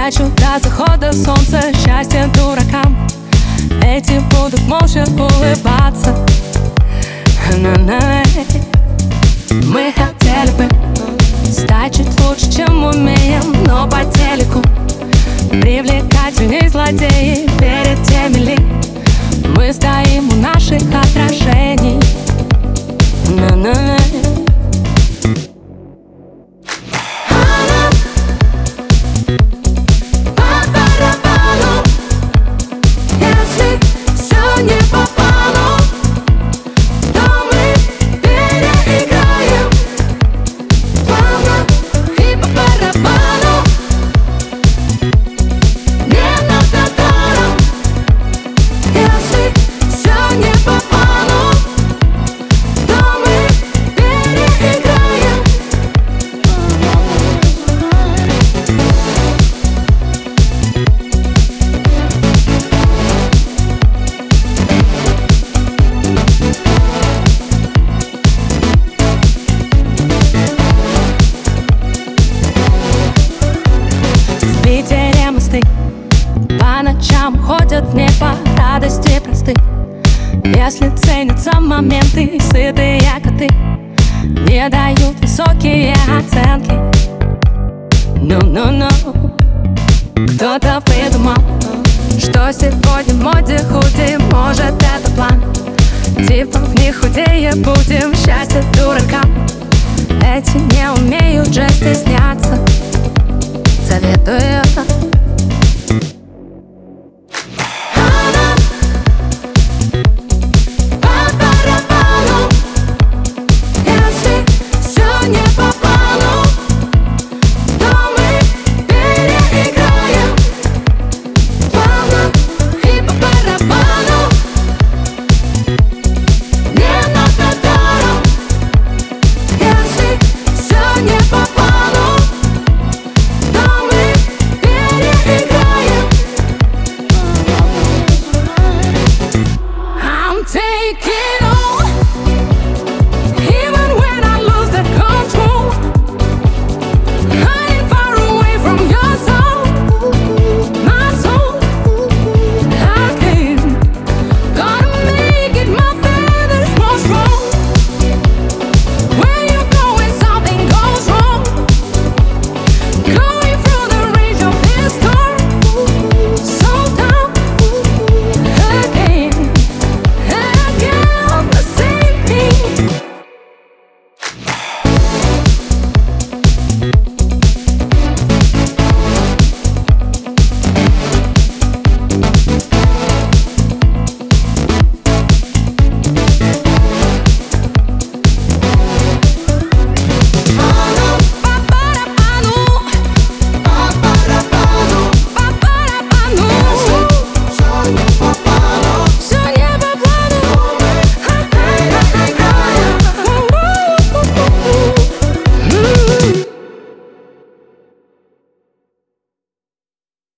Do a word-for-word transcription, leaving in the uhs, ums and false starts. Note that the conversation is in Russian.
Спрячу до захода солнца счастье дуракам. Эти будут молча улыбаться. На-на-на. Мы хотели бы стать чуть лучше, чем умеем, но по телеку привлекательней злодеи перед теми ли. Мы стоим у наших отражений. На-на-на. По ночам ходят не по радости просты. Если ценятся моменты, сытые коты не дают высокие оценки. Ну-ну-ну. Кто-то придумал, что сегодня в моде худи. Может, это план, типа в них худее будем. Счастье дуракам. Эти не умеют же стесняться. Советую